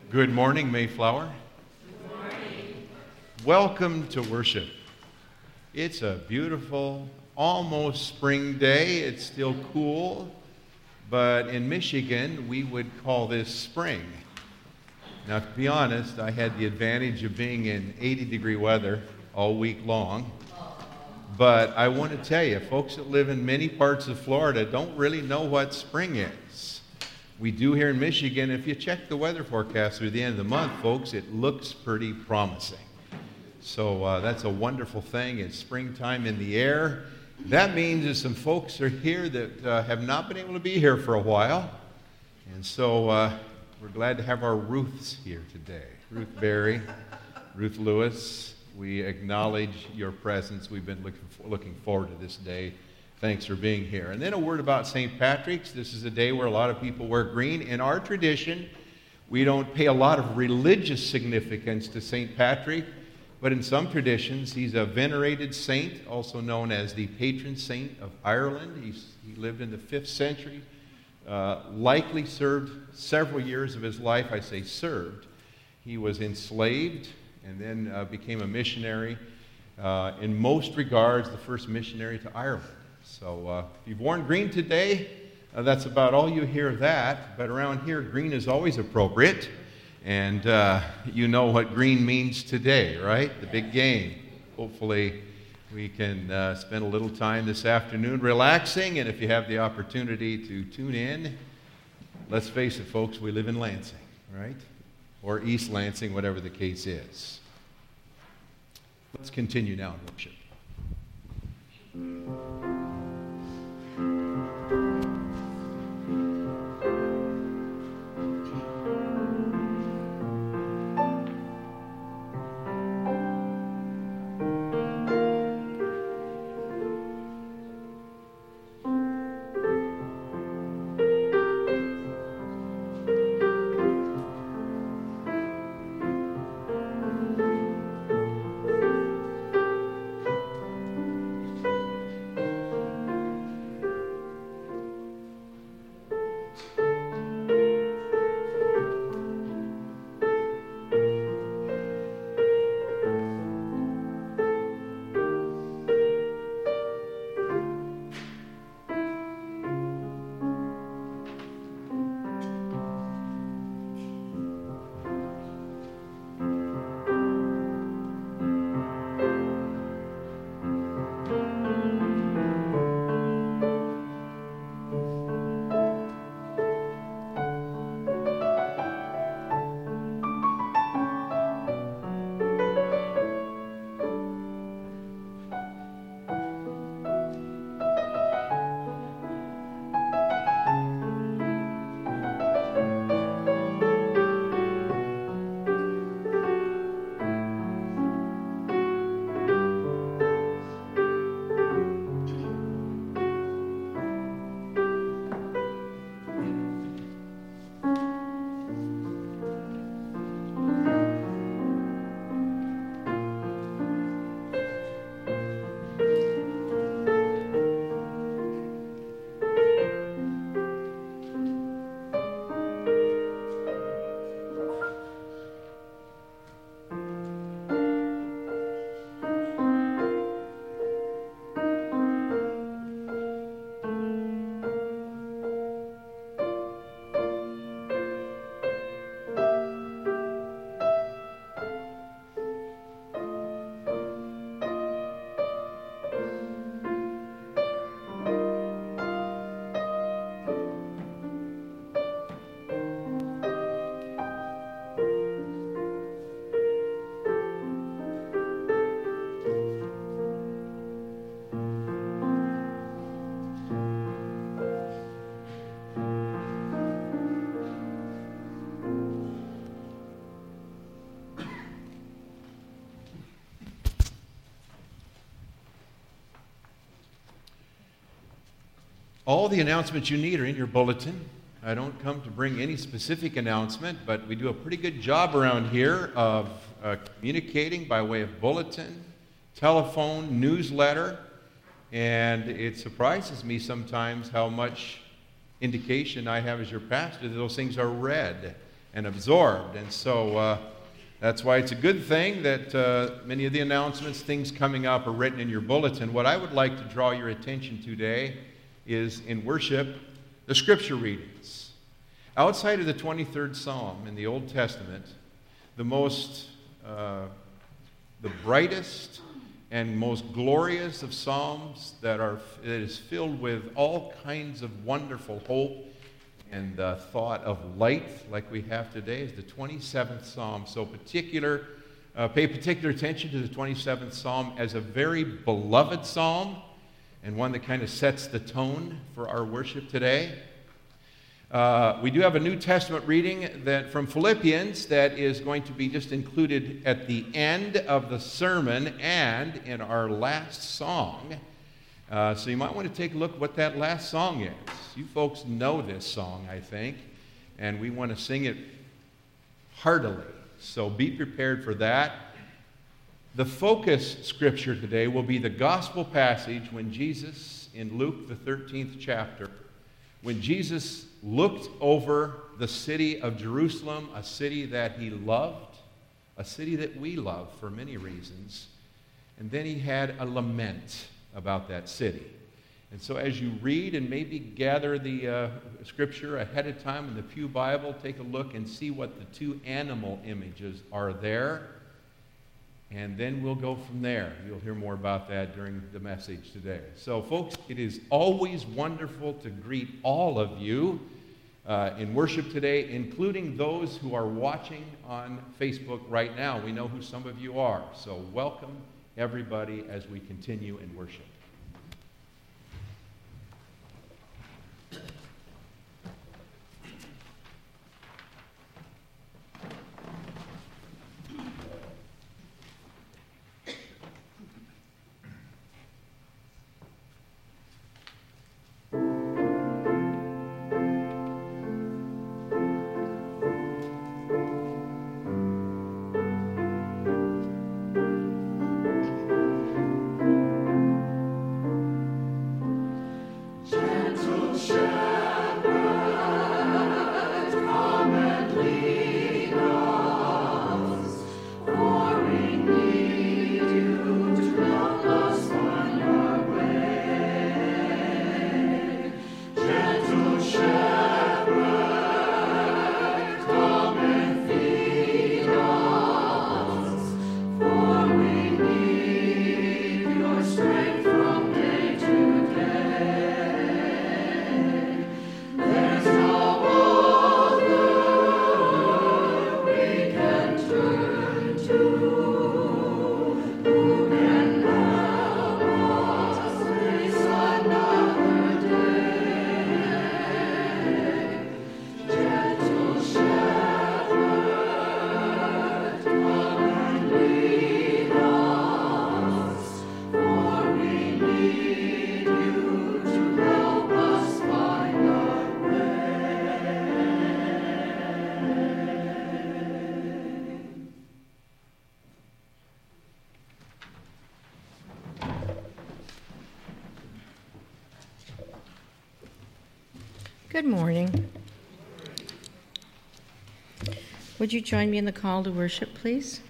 Good morning, Mayflower. Good morning. Welcome to worship. It's a beautiful, almost spring day. It's still cool, but in Michigan, we would call this spring. Now, to be honest, I had the advantage of being in 80-degree weather all week long, but I want to tell you, folks that live in many parts of Florida don't really know what spring is. We do here in Michigan. If you check the weather forecast through the end of the month, folks, it looks pretty promising. So that's a wonderful thing. It's springtime in the air. That means that some folks are here that have not been able to be here for a while. And so we're glad to have our Ruths here today. Ruth Berry, Ruth Lewis, we acknowledge your presence. We've been looking forward to this day. Thanks for being here. And then a word about St. Patrick's. This is a day where a lot of people wear green. In our tradition, we don't pay a lot of religious significance to St. Patrick, but in some traditions, he's a venerated saint, also known as the patron saint of Ireland. He lived in the 5th century, likely served several years of his life. I say served. He was enslaved and then became a missionary. In most regards, the first missionary to Ireland. So if you've worn green today, that's about all you hear of that. But around here, green is always appropriate. And you know what green means today, right? The big game. Hopefully we can spend a little time this afternoon relaxing. And if you have the opportunity to tune in, let's face it, folks, we live in Lansing, right? Or East Lansing, whatever the case is. Let's continue now in worship. All the announcements you need are in your bulletin. I don't come to bring any specific announcement, but we do a pretty good job around here of communicating by way of bulletin, telephone, newsletter, and it surprises me sometimes how much indication I have as your pastor that those things are read and absorbed. And so that's why it's a good thing that many of the announcements, things coming up, are written in your bulletin. What I would like to draw your attention to today is in worship, the scripture readings. Outside of the 23rd Psalm in the Old Testament, the brightest and most glorious of psalms that is filled with all kinds of wonderful hope and thought of light like we have today is the 27th Psalm. So pay particular attention to the 27th Psalm as a very beloved psalm and one that kind of sets the tone for our worship today. We do have a New Testament reading from Philippians that is going to be just included at the end of the sermon and in our last song. So you might want to take a look at what that last song is. You folks know this song, I think, and we want to sing it heartily. So be prepared for that. The focus scripture today will be the gospel passage when Jesus, in Luke, the 13th chapter, when Jesus looked over the city of Jerusalem, a city that he loved, a city that we love for many reasons, and then he had a lament about that city. And so as you read and maybe gather the scripture ahead of time in the Pew Bible, take a look and see what the two animal images are there. And then we'll go from there. You'll hear more about that during the message today. So, folks, it is always wonderful to greet all of you in worship today, including those who are watching on Facebook right now. We know who some of you are. So welcome, everybody, as we continue in worship. Good morning. Would you join me in the call to worship, please?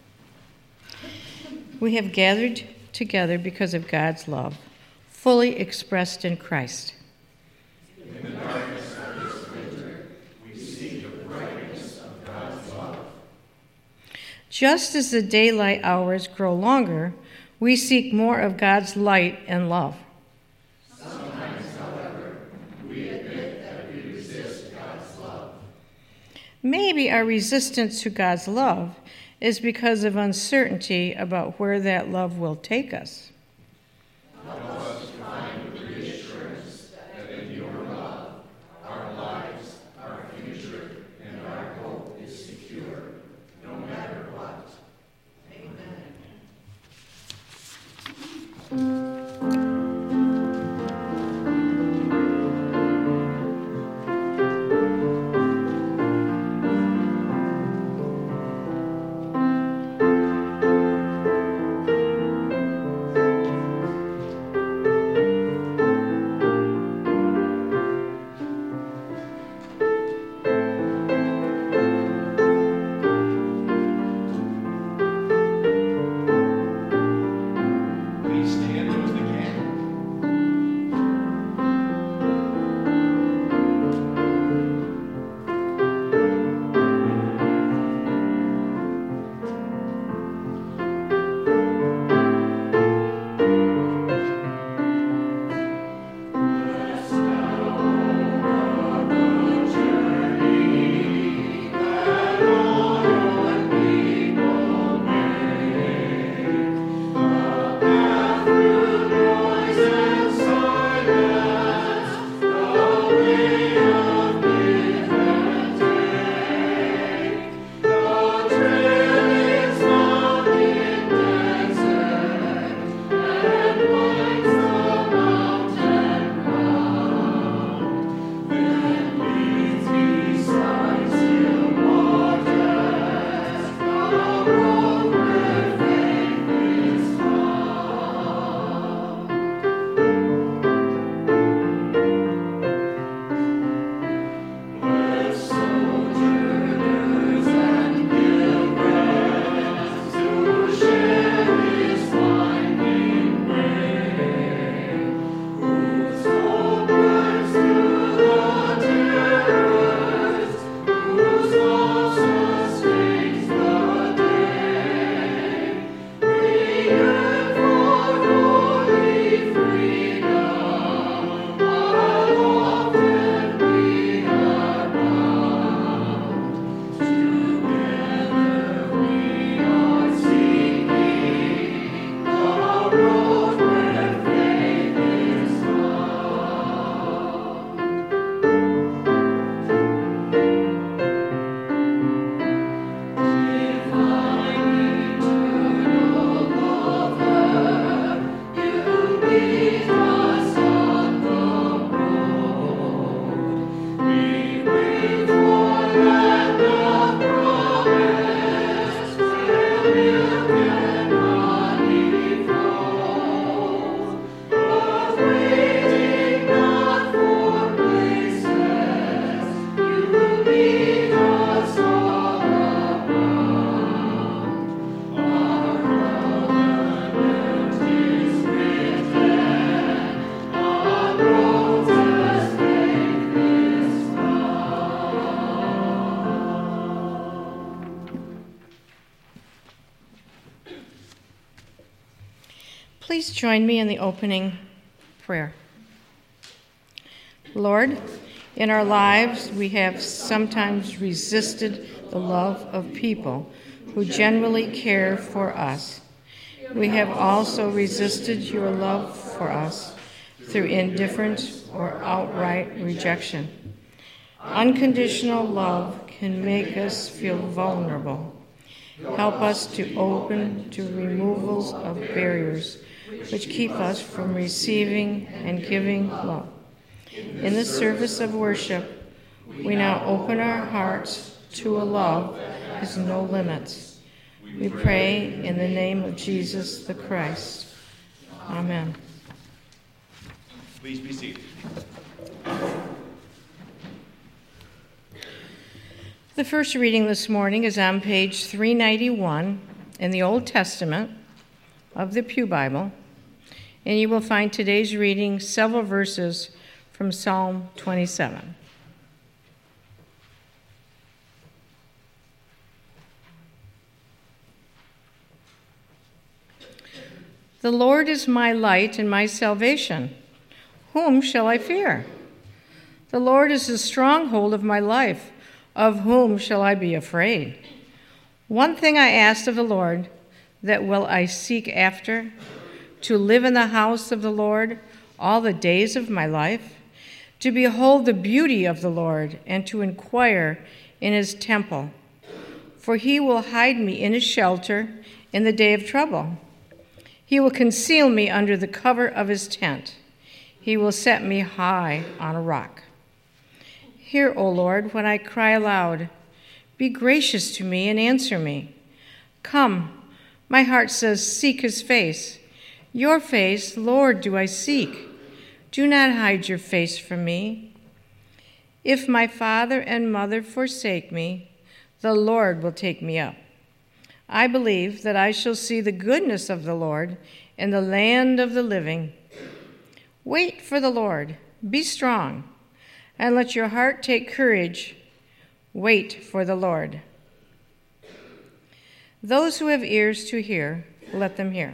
We have gathered together because of God's love, fully expressed in Christ. In the darkness of this winter, we see the brightness of God's love. Just as the daylight hours grow longer, we seek more of God's light and love. Maybe our resistance to God's love is because of uncertainty about where that love will take us. Help us to find the reassurance that in your love, our lives, our future, and our hope is secure, no matter what. Amen. Please join me in the opening prayer. Lord, in our lives we have sometimes resisted the love of people who genuinely care for us. We have also resisted your love for us through indifference or outright rejection. Unconditional love can make us feel vulnerable. Help us to open to removals of barriers which keep us from receiving and giving love. In the service of worship, we now open our hearts to a love that has no limits. We pray in the name of Jesus the Christ. Amen. Please be seated. The first reading this morning is on page 391 in the Old Testament of the Pew Bible, and you will find today's reading several verses from Psalm 27. The Lord is my light and my salvation. Whom shall I fear? The Lord is the stronghold of my life. Of whom shall I be afraid? One thing I asked of the Lord, that will I seek after, to live in the house of the Lord all the days of my life, to behold the beauty of the Lord, and to inquire in his temple. For he will hide me in his shelter in the day of trouble. He will conceal me under the cover of his tent. He will set me high on a rock. Hear, O Lord, when I cry aloud. Be gracious to me and answer me. Come, my heart says, seek his face. Your face, Lord, do I seek. Do not hide your face from me. If my father and mother forsake me, the Lord will take me up. I believe that I shall see the goodness of the Lord in the land of the living. Wait for the Lord. Be strong, and let your heart take courage. Wait for the Lord. Those who have ears to hear, let them hear.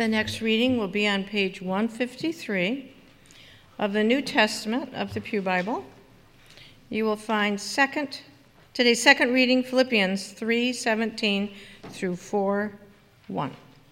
The next reading will be on page 153 of the New Testament of the Pew Bible. You will find today's second reading, Philippians 3:17 through 4:1.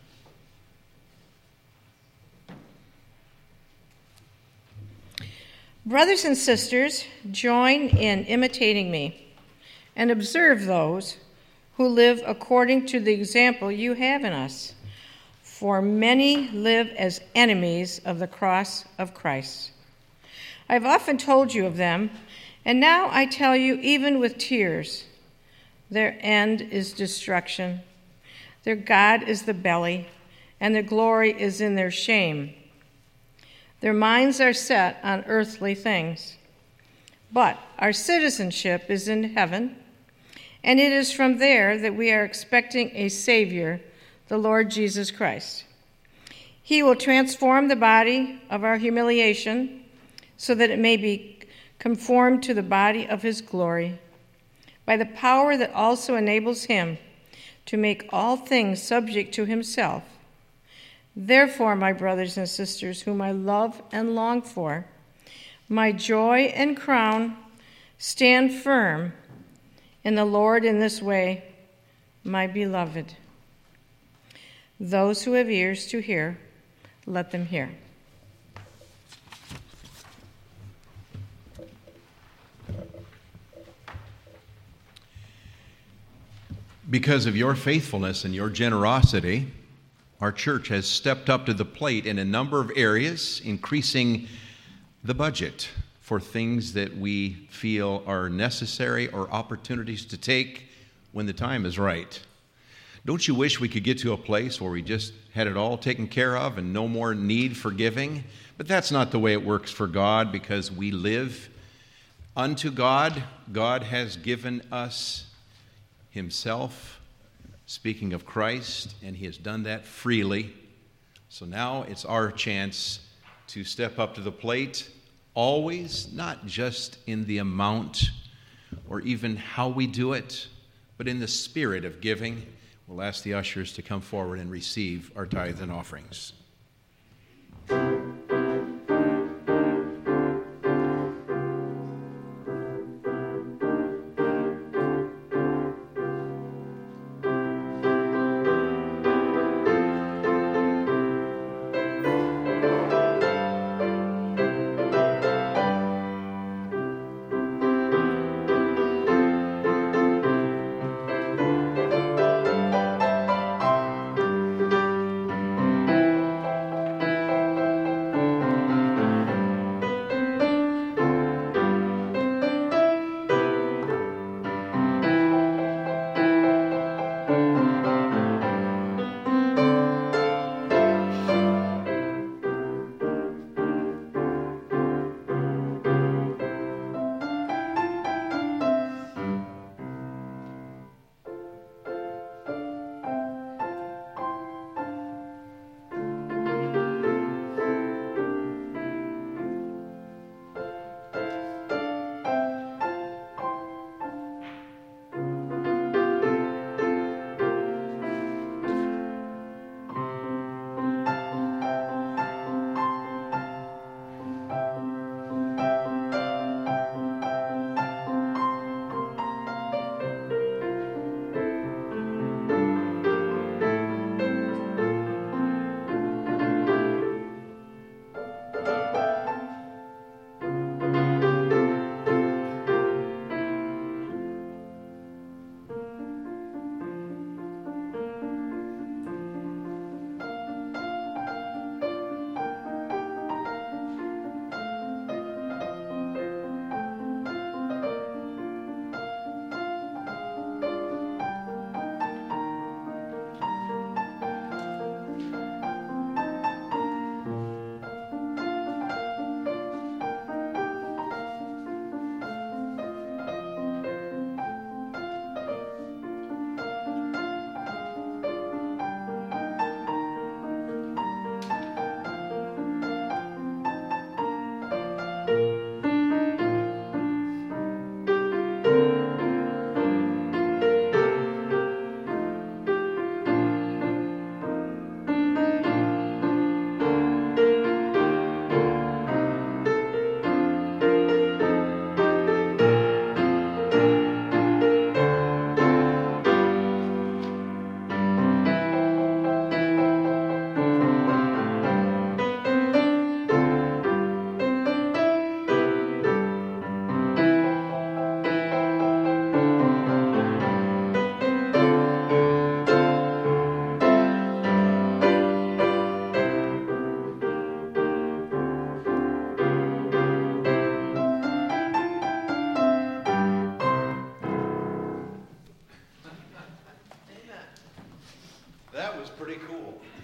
Brothers and sisters, join in imitating me and observe those who live according to the example you have in us. For many live as enemies of the cross of Christ. I've often told you of them, and now I tell you even with tears. Their end is destruction. Their God is the belly, and their glory is in their shame. Their minds are set on earthly things. But our citizenship is in heaven, and it is from there that we are expecting a Savior, the Lord Jesus Christ. He will transform the body of our humiliation so that it may be conformed to the body of his glory, by the power that also enables him to make all things subject to himself. Therefore, my brothers and sisters, whom I love and long for, my joy and crown, stand firm in the Lord in this way, my beloved. Those who have ears to hear, let them hear. Because of your faithfulness and your generosity, our church has stepped up to the plate in a number of areas, increasing the budget for things that we feel are necessary or opportunities to take when the time is right. Don't you wish we could get to a place where we just had it all taken care of and no more need for giving? But that's not the way it works for God, because we live unto God. God has given us himself, speaking of Christ, and he has done that freely. So now it's our chance to step up to the plate, always, not just in the amount or even how we do it, but in the spirit of giving. We'll ask the ushers to come forward and receive our tithes and offerings.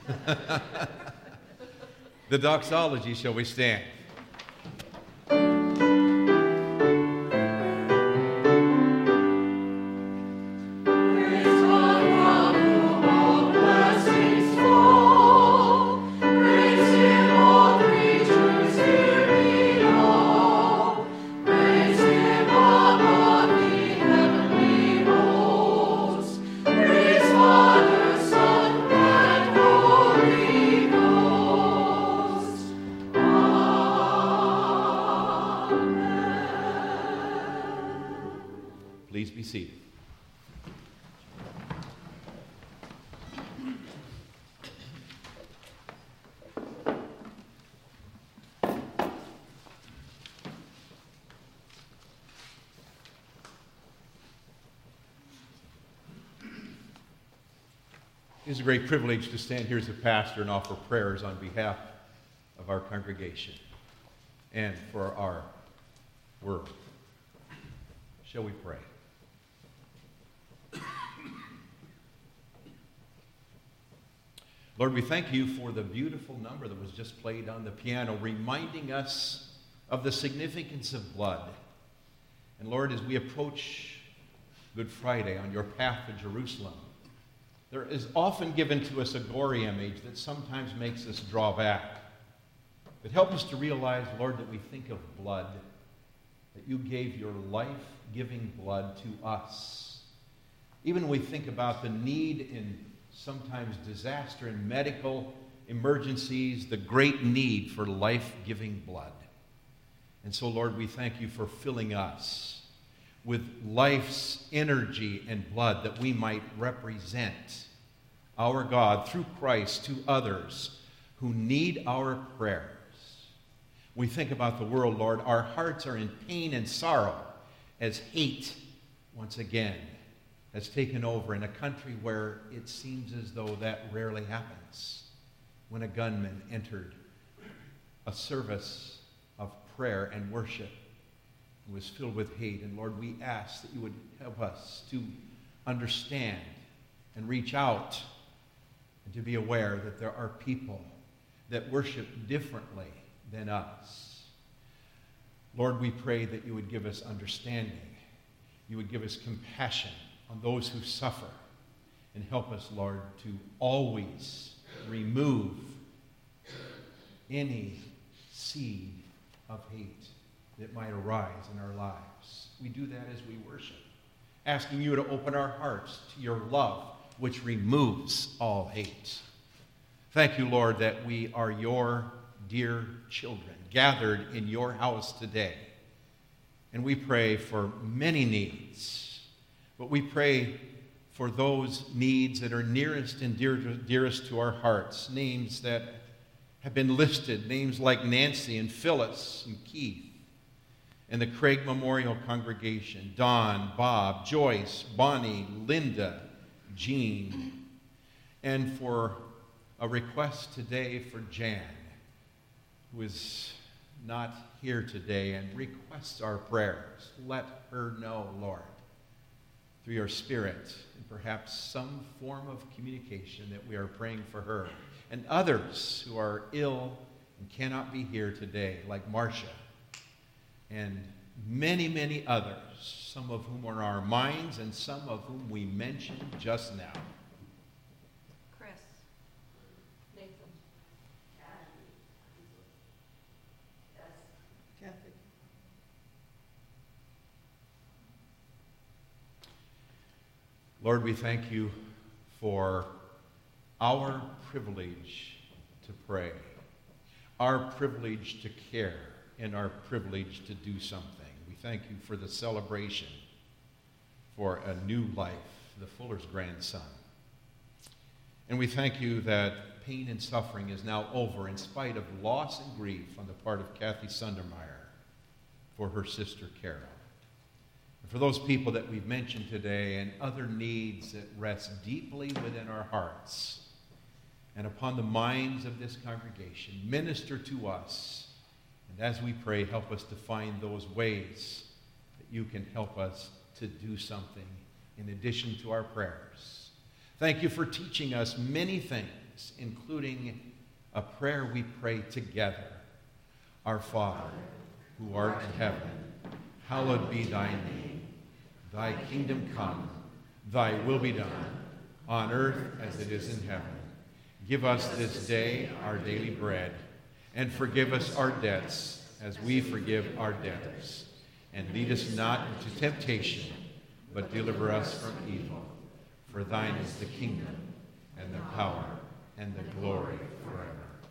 The doxology, shall we stand? Please be seated. It is a great privilege to stand here as a pastor and offer prayers on behalf of our congregation and for our world. Shall we pray? Lord, we thank you for the beautiful number that was just played on the piano, reminding us of the significance of blood. And Lord, as we approach Good Friday on your path to Jerusalem, there is often given to us a gory image that sometimes makes us draw back. But help us to realize, Lord, that we think of blood, that you gave your life-giving blood to us. Even when we think about the need in sometimes disaster and medical emergencies, the great need for life-giving blood. And so, Lord, we thank you for filling us with life's energy and blood that we might represent our God through Christ to others who need our prayers. We think about the world, Lord. Our hearts are in pain and sorrow as hate, once again, has taken over in a country where it seems as though that rarely happens. When a gunman entered a service of prayer and worship, it was filled with hate. And Lord, we ask that you would help us to understand and reach out and to be aware that there are people that worship differently than us. Lord, we pray that you would give us understanding. You would give us compassion on those who suffer, and help us, Lord, to always remove any seed of hate that might arise in our lives. We do that as we worship, asking you to open our hearts to your love, which removes all hate. Thank you, Lord, that we are your dear children, gathered in your house today. And we pray for many needs. But we pray for those needs that are nearest and dearest to our hearts, names that have been listed, names like Nancy and Phyllis and Keith, and the Craig Memorial Congregation, Don, Bob, Joyce, Bonnie, Linda, Jean, and for a request today for Jan, who is not here today and requests our prayers. Let her know, Lord, through your Spirit, and perhaps some form of communication, that we are praying for her. And others who are ill and cannot be here today, like Marcia, and many, many others, some of whom are in our minds and some of whom we mentioned just now. Chris. Nathan. Kathy. Lord, we thank you for our privilege to pray, our privilege to care, and our privilege to do something. We thank you for the celebration for a new life, the Fuller's grandson. And we thank you that pain and suffering is now over in spite of loss and grief on the part of Kathy Sundermeyer for her sister Carol. And for those people that we've mentioned today and other needs that rest deeply within our hearts and upon the minds of this congregation, minister to us. And as we pray, help us to find those ways that you can help us to do something in addition to our prayers. Thank you for teaching us many things things, including a prayer we pray together. Our Father, who art in heaven, hallowed be thy name. Thy kingdom come, thy will be done, on earth as it is in heaven. Give us this day our daily bread, and forgive us our debts as we forgive our debtors. And lead us not into temptation, but deliver us from evil. For thine is the kingdom, and the power, and the glory forever.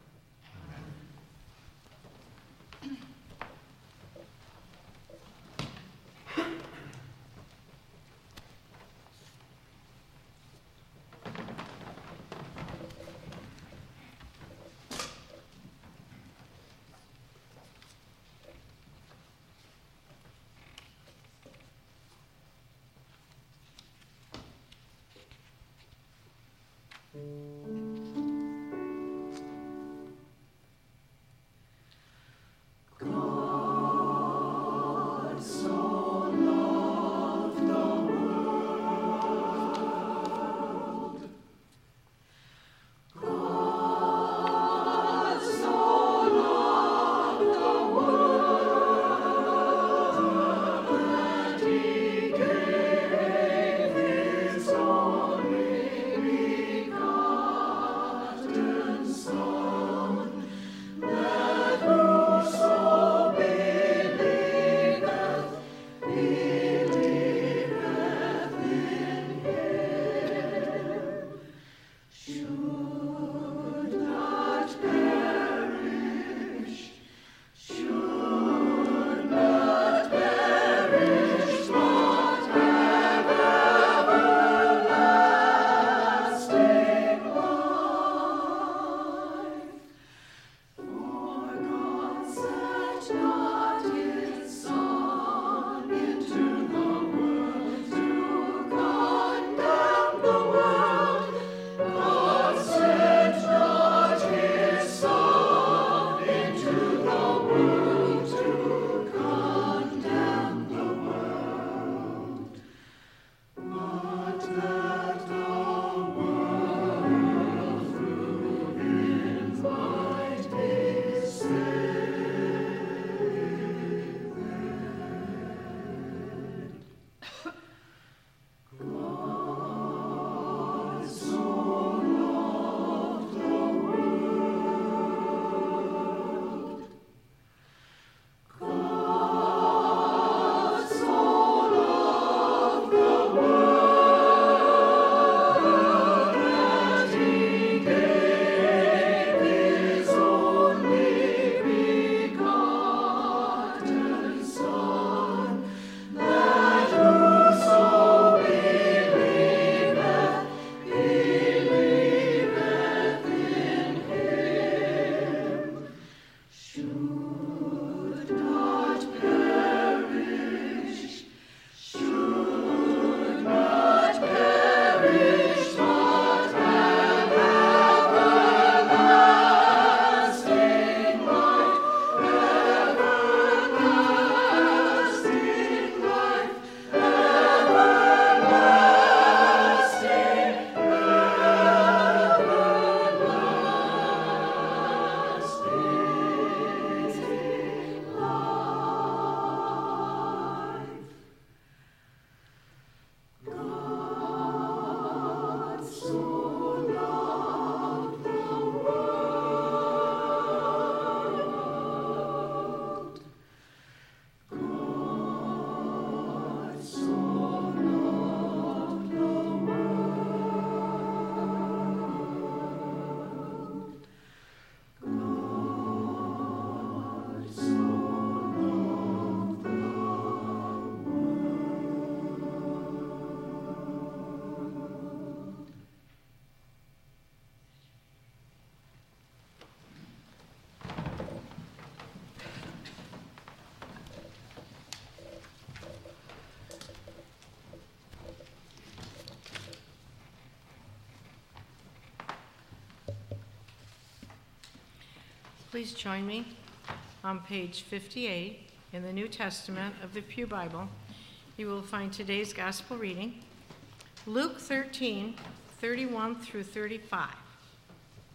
Please join me on page 58 in the New Testament of the Pew Bible. You will find today's gospel reading, Luke 13, 31 through 35.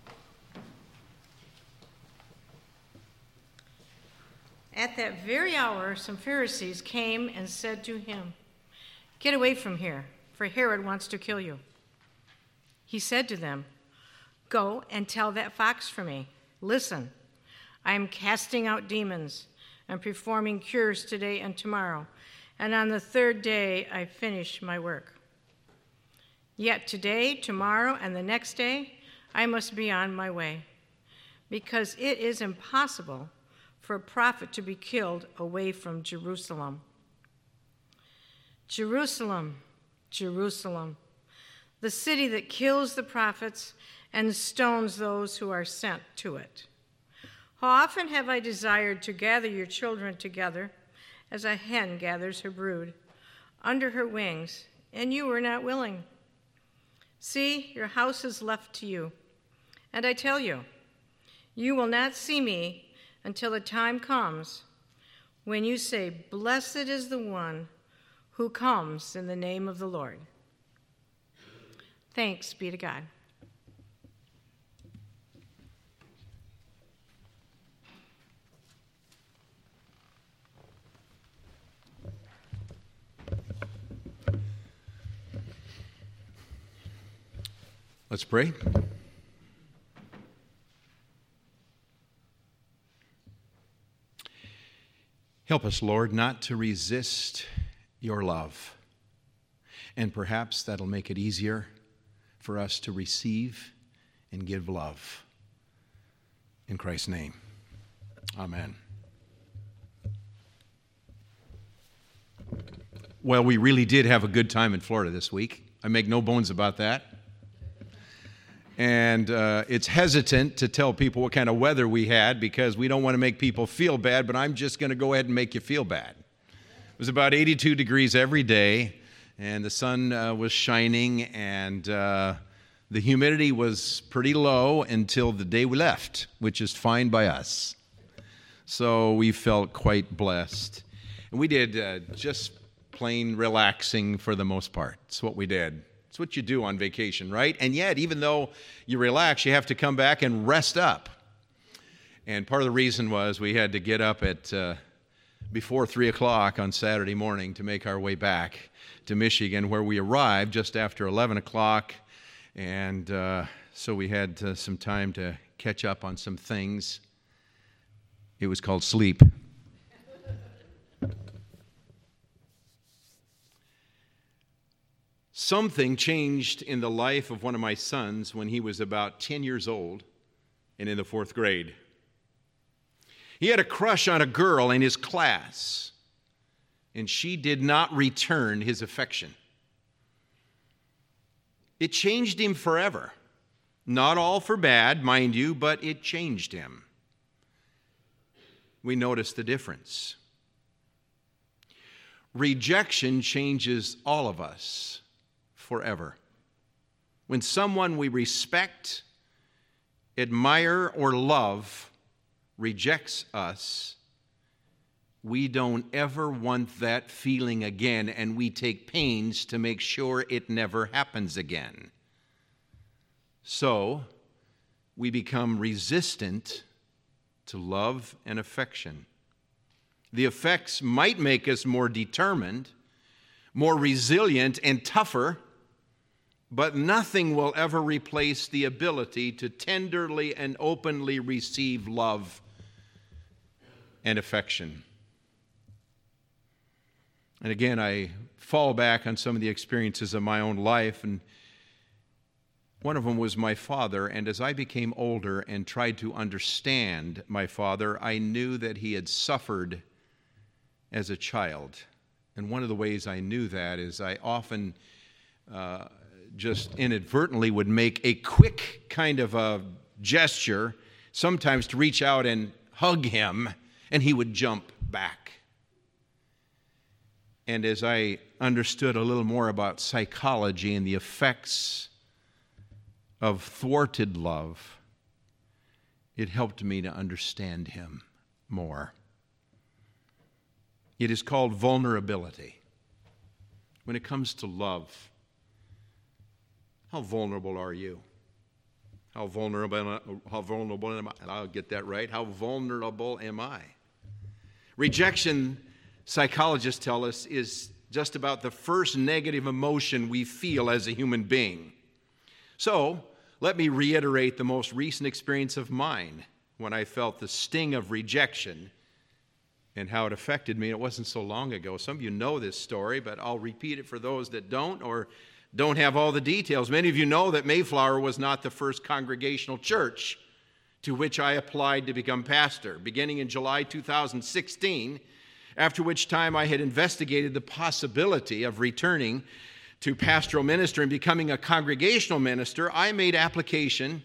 At that very hour, some Pharisees came and said to him, "Get away from here, for Herod wants to kill you." He said to them, "Go and tell that fox for me. Listen, I am casting out demons and performing cures today and tomorrow, and on the third day I finish my work. Yet today, tomorrow, and the next day I must be on my way, because it is impossible for a prophet to be killed away from Jerusalem. Jerusalem, Jerusalem, the city that kills the prophets and stones those who are sent to it. How often have I desired to gather your children together, as a hen gathers her brood, under her wings, and you were not willing. See, your house is left to you. And I tell you, you will not see me until the time comes when you say, 'Blessed is the one who comes in the name of the Lord.'" Thanks be to God. Let's pray. Help us, Lord, not to resist your love. And perhaps that'll make it easier for us to receive and give love. In Christ's name, amen. Well, we really did have a good time in Florida this week. I make no bones about that. And it's hesitant to tell people what kind of weather we had because we don't want to make people feel bad, but I'm just going to go ahead and make you feel bad. It was about 82 degrees every day, and the sun was shining, and the humidity was pretty low until the day we left, which is fine by us. So we felt quite blessed. And we did just plain relaxing for the most part. That's what we did. It's what you do on vacation, right? And yet, even though you relax, you have to come back and rest up. And part of the reason was we had to get up at before 3 o'clock on Saturday morning to make our way back to Michigan, where we arrived just after 11 o'clock. And so we had some time to catch up on some things. It was called sleep. Something changed in the life of one of my sons when he was about 10 years old and in the 4th grade. He had a crush on a girl in his class, and she did not return his affection. It changed him forever. Not all for bad, mind you, but it changed him. We noticed the difference. Rejection changes all of us forever. When someone we respect, admire, or love rejects us, we don't ever want that feeling again, and we take pains to make sure it never happens again. So, we become resistant to love and affection. The effects might make us more determined, more resilient, and tougher, but nothing will ever replace the ability to tenderly and openly receive love and affection. And again, I fall back on some of the experiences of my own life, and one of them was my father. And as I became older and tried to understand my father, I knew that he had suffered as a child. And one of the ways I knew that is I often just inadvertently would make a quick kind of a gesture, sometimes to reach out and hug him, and he would jump back. And as I understood a little more about psychology and the effects of thwarted love, it helped me to understand him more. It is called vulnerability. When it comes to love, how vulnerable are you? How vulnerable am I? I'll get that right. How vulnerable am I? Rejection, psychologists tell us, is just about the first negative emotion we feel as a human being. So, let me reiterate the most recent experience of mine when I felt the sting of rejection and how it affected me. It wasn't so long ago. Some of you know this story, but I'll repeat it for those that don't or don't have all the details. Many of you know that Mayflower was not the first congregational church to which I applied to become pastor, beginning in July 2016, after which time I had investigated the possibility of returning to pastoral ministry and becoming a congregational minister. I made application,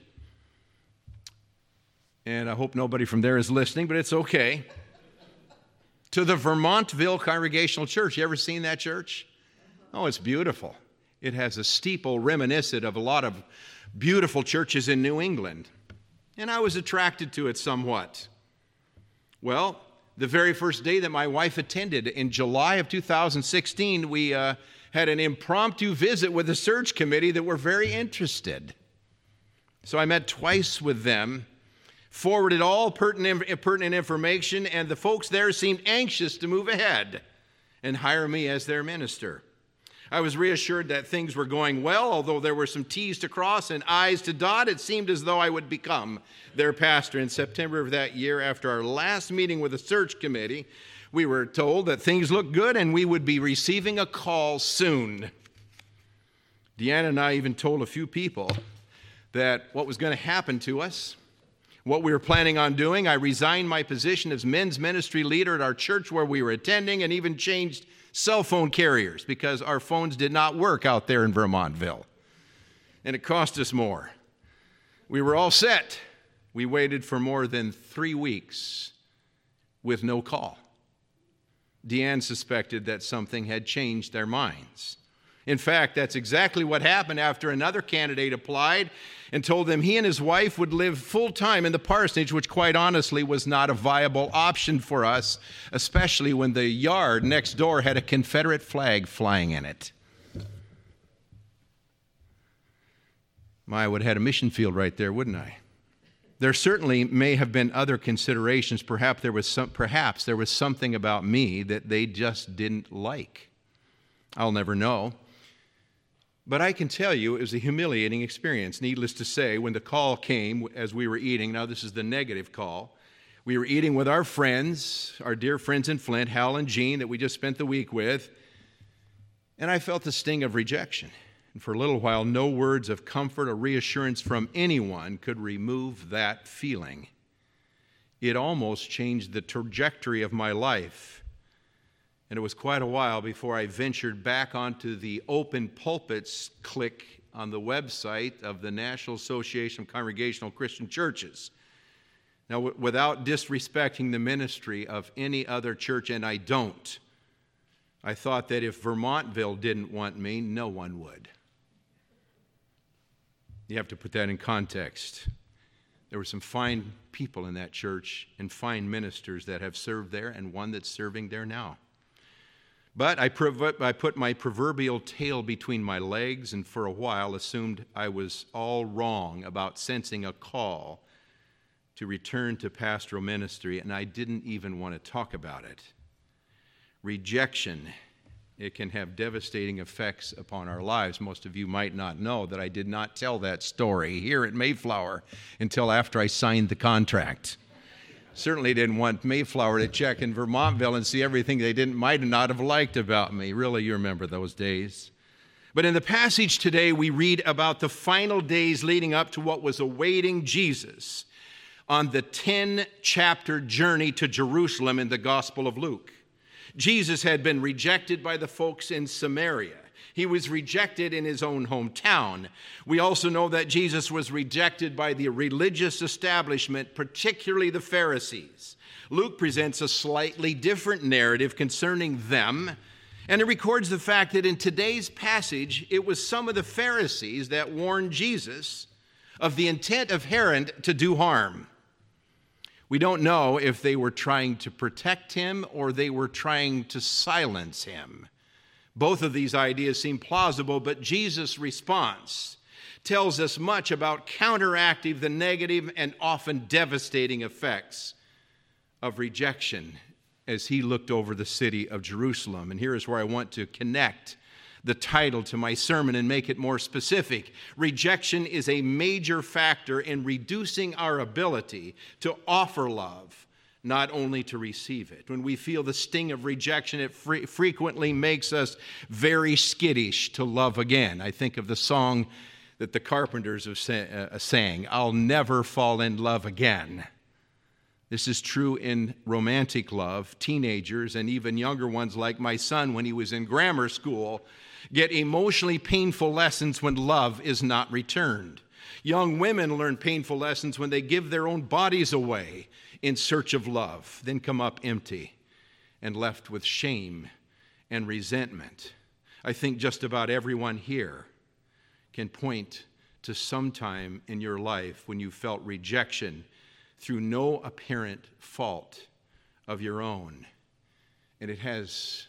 and I hope nobody from there is listening, but it's okay, to the Vermontville Congregational Church. You ever seen that church? Oh, it's beautiful. It has a steeple reminiscent of a lot of beautiful churches in New England. And I was attracted to it somewhat. Well, the very first day that my wife attended, in July of 2016, we had an impromptu visit with the search committee that were very interested. So I met twice with them, forwarded all pertinent information, and the folks there seemed anxious to move ahead and hire me as their minister. I was reassured that things were going well, although there were some T's to cross and I's to dot. It seemed as though I would become their pastor. In September of that year, after our last meeting with the search committee, we were told that things looked good and we would be receiving a call soon. Deanna and I even told a few people that what was going to happen to us, what we were planning on doing. I resigned my position as men's ministry leader at our church where we were attending, and even changed cell phone carriers because our phones did not work out there in Vermontville. And it cost us more. We were all set. We waited for more than 3 weeks with no call. Deanne suspected that something had changed their minds. In fact, that's exactly what happened after another candidate applied and told them he and his wife would live full-time in the parsonage, which quite honestly was not a viable option for us, especially when the yard next door had a Confederate flag flying in it. I would have had a mission field right there, wouldn't I? There certainly may have been other considerations. Perhaps there was something about me that they just didn't like. I'll never know. But I can tell you it was a humiliating experience. Needless to say, when the call came as we were eating, now this is the negative call, we were eating with our friends, our dear friends in Flint, Hal and Jean, that we just spent the week with, and I felt the sting of rejection. And for a little while, no words of comfort or reassurance from anyone could remove that feeling. It almost changed the trajectory of my life. And it was quite a while before I ventured back onto the Open Pulpits click on the website of the National Association of Congregational Christian Churches. Now, without disrespecting the ministry of any other church, and I don't, I thought that if Vermontville didn't want me, no one would. You have to put that in context. There were some fine people in that church and fine ministers that have served there, and one that's serving there now. But I put my proverbial tail between my legs and for a while assumed I was all wrong about sensing a call to return to pastoral ministry, and I didn't even want to talk about it. Rejection, it can have devastating effects upon our lives. Most of you might not know that I did not tell that story here at Mayflower until after I signed the contract. Certainly didn't want Mayflower to check in Vermontville and see everything they might not have liked about me. Really, you remember those days. But in the passage today, we read about the final days leading up to what was awaiting Jesus on the 10-chapter journey to Jerusalem in the Gospel of Luke. Jesus had been rejected by the folks in Samaria. He was rejected in his own hometown. We also know that Jesus was rejected by the religious establishment, particularly the Pharisees. Luke presents a slightly different narrative concerning them, and it records the fact that in today's passage, it was some of the Pharisees that warned Jesus of the intent of Herod to do harm. We don't know if they were trying to protect him or they were trying to silence him. Both of these ideas seem plausible, but Jesus' response tells us much about counteracting the negative and often devastating effects of rejection as he looked over the city of Jerusalem. And here is where I want to connect the title to my sermon and make it more specific. Rejection is a major factor in reducing our ability to offer love, not only to receive it. When we feel the sting of rejection, it frequently makes us very skittish to love again. I think of the song that the Carpenters have sang, "I'll never fall in love again." This is true in romantic love. Teenagers and even younger ones like my son, when he was in grammar school, get emotionally painful lessons when love is not returned. Young women learn painful lessons when they give their own bodies away in search of love, then come up empty and left with shame and resentment. I think just about everyone here can point to some time in your life when you felt rejection through no apparent fault of your own. And it has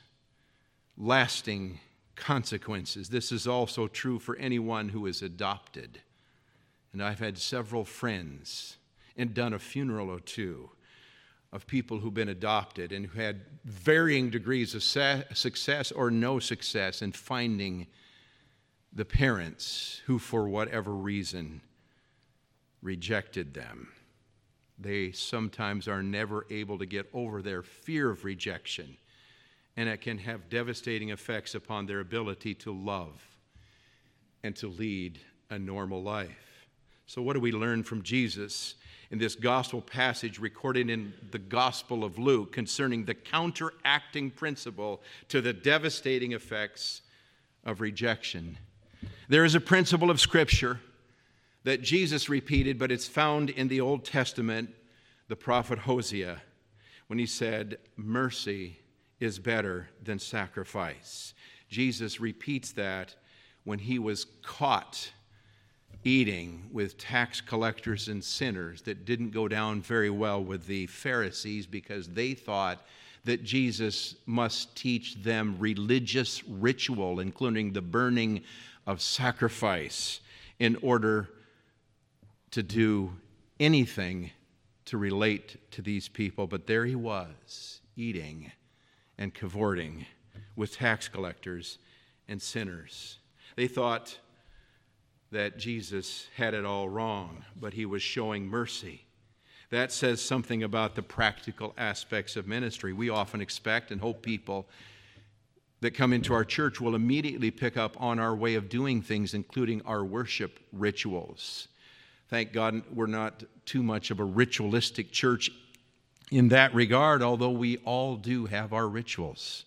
lasting consequences. This is also true for anyone who is adopted. And I've had several friends and done a funeral or two of people who've been adopted and who had varying degrees of success or no success in finding the parents who, for whatever reason, rejected them. They sometimes are never able to get over their fear of rejection, and it can have devastating effects upon their ability to love and to lead a normal life. So what do we learn from Jesus in this gospel passage recorded in the Gospel of Luke concerning the counteracting principle to the devastating effects of rejection? There is a principle of Scripture that Jesus repeated, but it's found in the Old Testament, the prophet Hosea, when he said, "Mercy is better than sacrifice." Jesus repeats that when he was caught eating with tax collectors and sinners. That didn't go down very well with the Pharisees because they thought that Jesus must teach them religious ritual, including the burning of sacrifice, in order to do anything to relate to these people. But there he was, eating and cavorting with tax collectors and sinners. They thought that Jesus had it all wrong, but he was showing mercy. That says something about the practical aspects of ministry. We often expect and hope people that come into our church will immediately pick up on our way of doing things, including our worship rituals. Thank God we're not too much of a ritualistic church in that regard, although we all do have our rituals.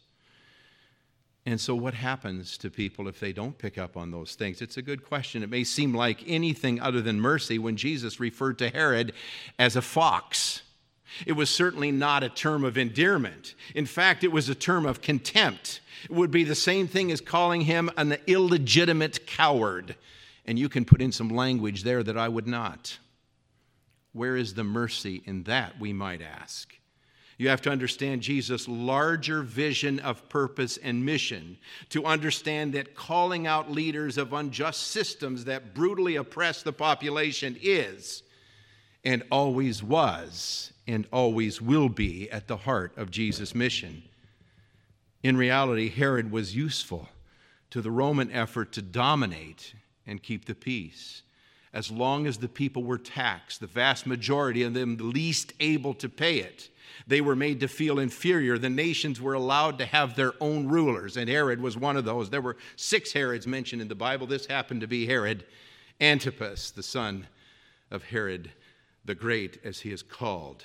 And so what happens to people if they don't pick up on those things? It's a good question. It may seem like anything other than mercy when Jesus referred to Herod as a fox. It was certainly not a term of endearment. In fact, it was a term of contempt. It would be the same thing as calling him an illegitimate coward. And you can put in some language there that I would not. Where is the mercy in that, we might ask? You have to understand Jesus' larger vision of purpose and mission to understand that calling out leaders of unjust systems that brutally oppress the population is, and always was, and always will be at the heart of Jesus' mission. In reality, Herod was useful to the Roman effort to dominate and keep the peace. As long as the people were taxed, the vast majority of them the least able to pay it, they were made to feel inferior. The nations were allowed to have their own rulers, and Herod was one of those. There were 6 Herods mentioned in the Bible. This happened to be Herod Antipas, the son of Herod the Great, as he is called.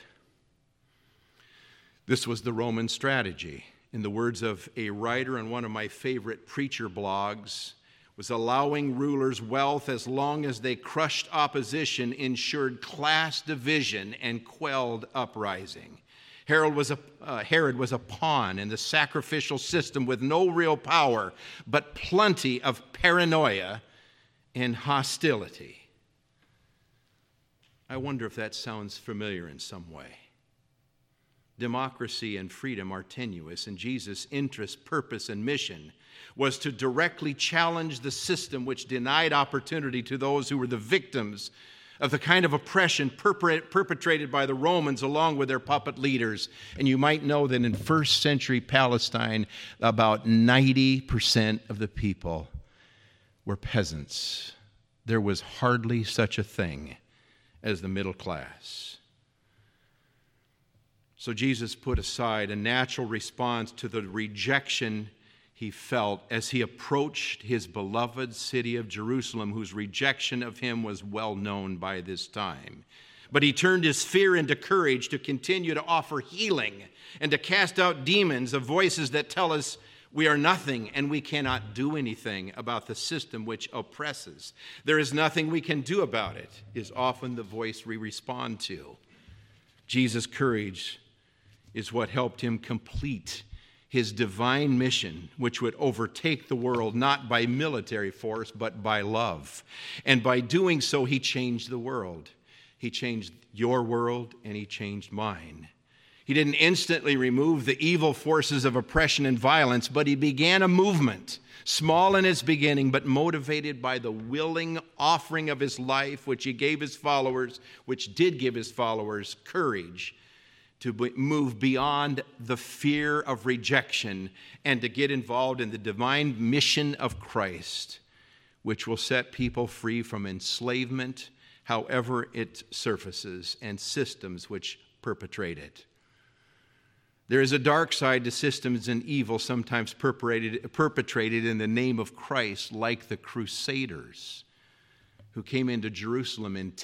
This was the Roman strategy. In the words of a writer on one of my favorite preacher blogs, was allowing rulers wealth as long as they crushed opposition, ensured class division, and quelled uprising. Herod was a pawn in the sacrificial system with no real power, but plenty of paranoia and hostility. I wonder if that sounds familiar in some way. Democracy and freedom are tenuous, and Jesus' interest, purpose, and mission was to directly challenge the system which denied opportunity to those who were the victims of the kind of oppression perpetrated by the Romans along with their puppet leaders. And you might know that in first century Palestine, about 90% of the people were peasants. There was hardly such a thing as the middle class. So Jesus put aside a natural response to the rejection he felt as he approached his beloved city of Jerusalem, whose rejection of him was well known by this time. But he turned his fear into courage to continue to offer healing and to cast out demons of voices that tell us we are nothing and we cannot do anything about the system which oppresses. There is nothing we can do about it, is often the voice we respond to. Jesus' courage is what helped him complete his divine mission, which would overtake the world not by military force, but by love. And by doing so, he changed the world. He changed your world, and he changed mine. He didn't instantly remove the evil forces of oppression and violence, but he began a movement, small in its beginning, but motivated by the willing offering of his life, which he gave his followers, which did give his followers courage to move beyond the fear of rejection and to get involved in the divine mission of Christ, which will set people free from enslavement, however it surfaces, and systems which perpetrate it. There is a dark side to systems and evil sometimes perpetrated in the name of Christ, like the Crusaders, who came into Jerusalem in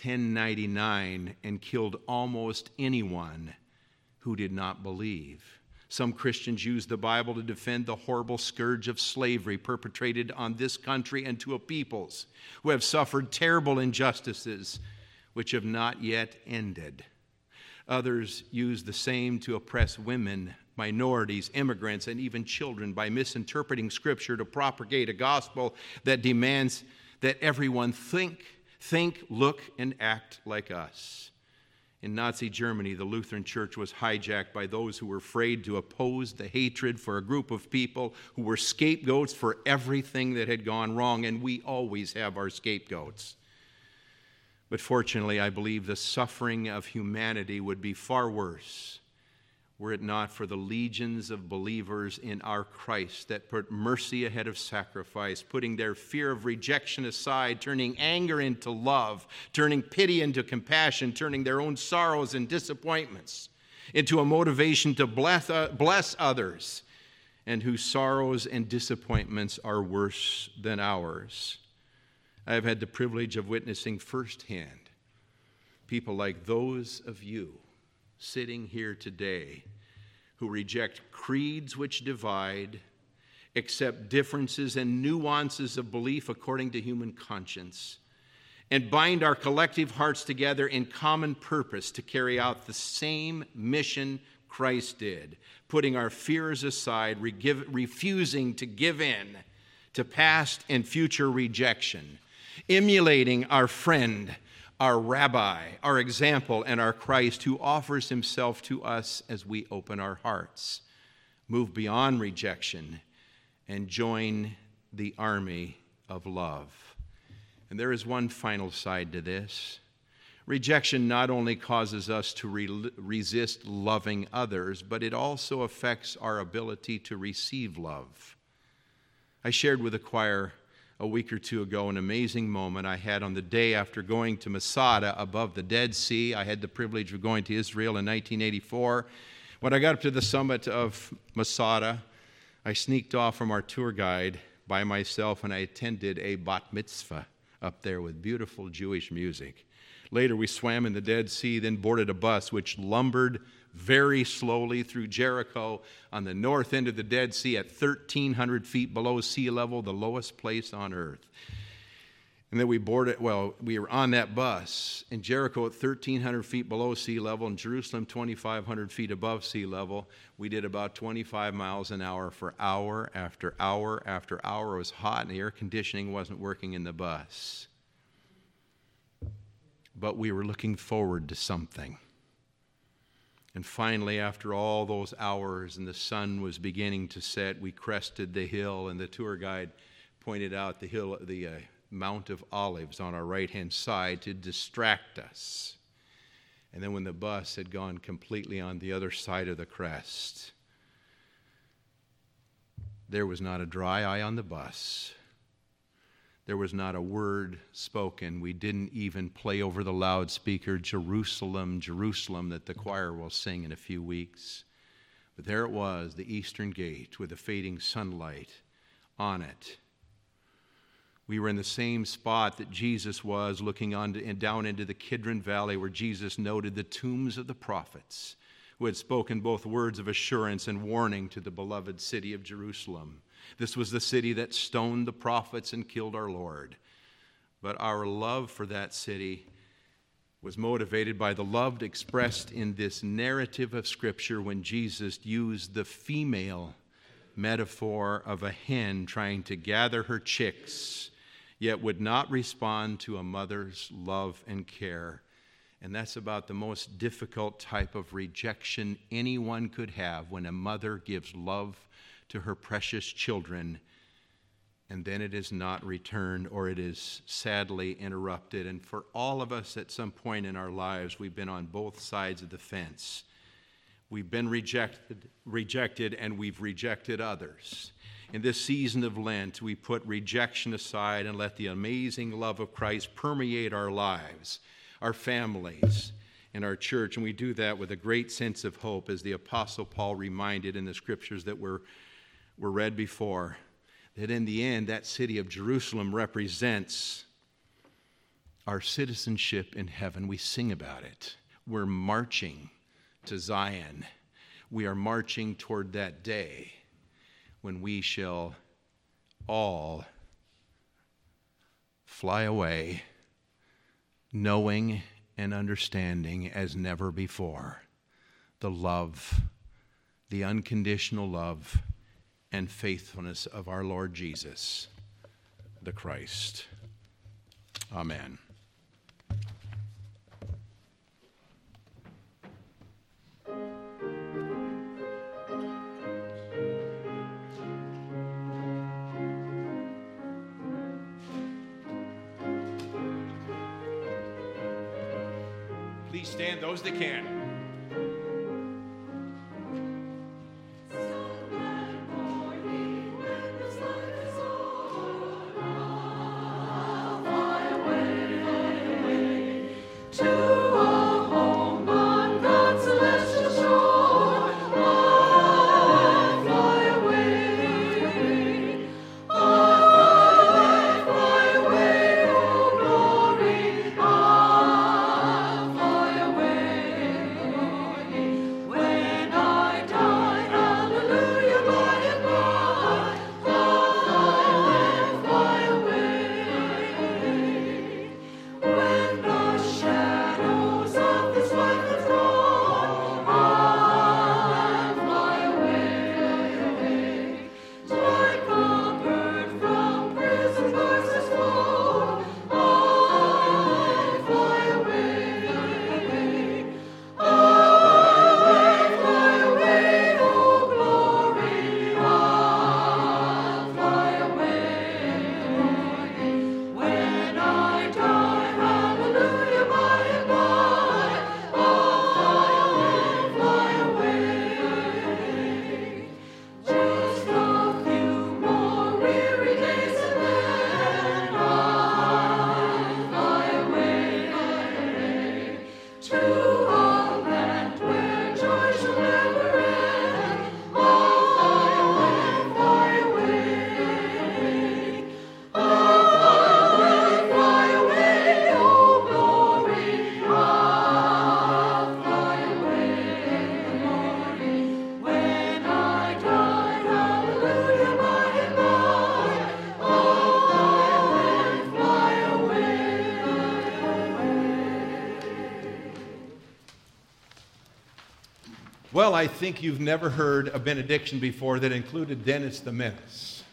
1099 and killed almost anyone who did not believe. Some Christians use the Bible to defend the horrible scourge of slavery perpetrated on this country and to a peoples who have suffered terrible injustices which have not yet ended. Others use the same to oppress women, minorities, immigrants, and even children by misinterpreting Scripture to propagate a gospel that demands that everyone think, look, and act like us. In Nazi Germany, the Lutheran Church was hijacked by those who were afraid to oppose the hatred for a group of people who were scapegoats for everything that had gone wrong, and we always have our scapegoats. But fortunately, I believe the suffering of humanity would be far worse were it not for the legions of believers in our Christ that put mercy ahead of sacrifice, putting their fear of rejection aside, turning anger into love, turning pity into compassion, turning their own sorrows and disappointments into a motivation to bless others, and whose sorrows and disappointments are worse than ours. I have had the privilege of witnessing firsthand people like those of you sitting here today who reject creeds which divide, accept differences and nuances of belief according to human conscience, and bind our collective hearts together in common purpose to carry out the same mission Christ did, putting our fears aside, refusing to give in to past and future rejection, emulating our friend, our rabbi, our example, and our Christ who offers himself to us as we open our hearts, move beyond rejection, and join the army of love. And there is one final side to this. Rejection not only causes us to resist loving others, but it also affects our ability to receive love. I shared with the choir a week or two ago an amazing moment I had on the day after going to Masada above the Dead Sea. I had the privilege of going to Israel in 1984. When I got up to the summit of Masada, I sneaked off from our tour guide by myself and I attended a bat mitzvah up there with beautiful Jewish music. Later we swam in the Dead Sea, then boarded a bus which lumbered very slowly through Jericho on the north end of the Dead Sea at 1,300 feet below sea level, the lowest place on earth. And then we were on that bus in Jericho at 1,300 feet below sea level, and Jerusalem 2,500 feet above sea level. We did about 25 miles an hour for hour after hour after hour. It was hot and the air conditioning wasn't working in the bus. But we were looking forward to something. And finally, after all those hours and the sun was beginning to set, we crested the hill, and the tour guide pointed out the hill, the Mount of Olives on our right-hand side to distract us. And then when the bus had gone completely on the other side of the crest, there was not a dry eye on the bus. There was not a word spoken. We didn't even play over the loudspeaker, Jerusalem, Jerusalem, that the choir will sing in a few weeks. But there it was, the eastern gate with the fading sunlight on it. We were in the same spot that Jesus was, looking on down into the Kidron Valley, where Jesus noted the tombs of the prophets who had spoken both words of assurance and warning to the beloved city of Jerusalem. This was the city that stoned the prophets and killed our Lord. But our love for that city was motivated by the love expressed in this narrative of Scripture when Jesus used the female metaphor of a hen trying to gather her chicks, yet would not respond to a mother's love and care. And that's about the most difficult type of rejection anyone could have, when a mother gives love to her precious children and then it is not returned, or it is sadly interrupted. And for all of us at some point in our lives, we've been on both sides of the fence. We've been rejected, and we've rejected others. In this season of Lent, we put rejection aside and let the amazing love of Christ permeate our lives, our families, and our church. And we do that with a great sense of hope, as the Apostle Paul reminded in the scriptures that were read before, that in the end, that city of Jerusalem represents our citizenship in heaven. We sing about it. We're marching to Zion. We are marching toward that day when we shall all fly away, knowing and understanding as never before the love, the unconditional love and faithfulness of our Lord Jesus, the Christ. Amen. Please stand, those that can. Well, I think you've never heard a benediction before that included Dennis the Menace.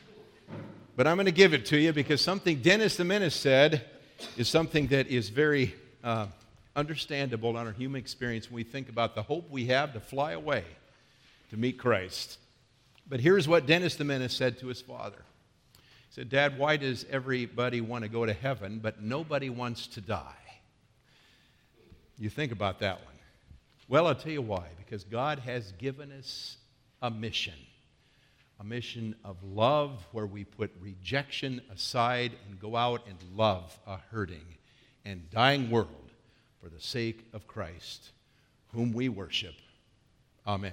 But I'm going to give it to you, because something Dennis the Menace said is something that is very understandable in our human experience when we think about the hope we have to fly away to meet Christ. But here's what Dennis the Menace said to his father. He said, Dad, why does everybody want to go to heaven, but nobody wants to die? You think about that one. Well, I'll tell you why. Because God has given us a mission of love where we put rejection aside and go out and love a hurting and dying world for the sake of Christ, whom we worship. Amen.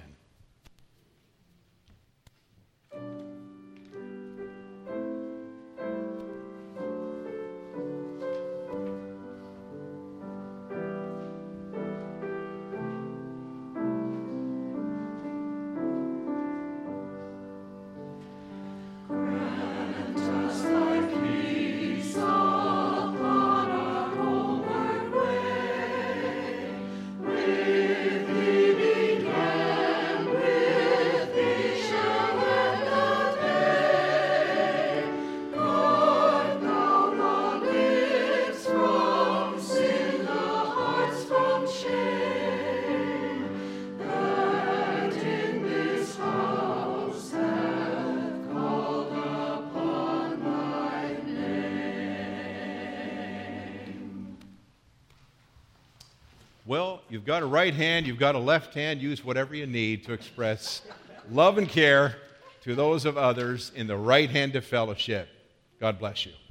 Well, you've got a right hand, you've got a left hand. Use whatever you need to express love and care to those of others in the right hand of fellowship. God bless you.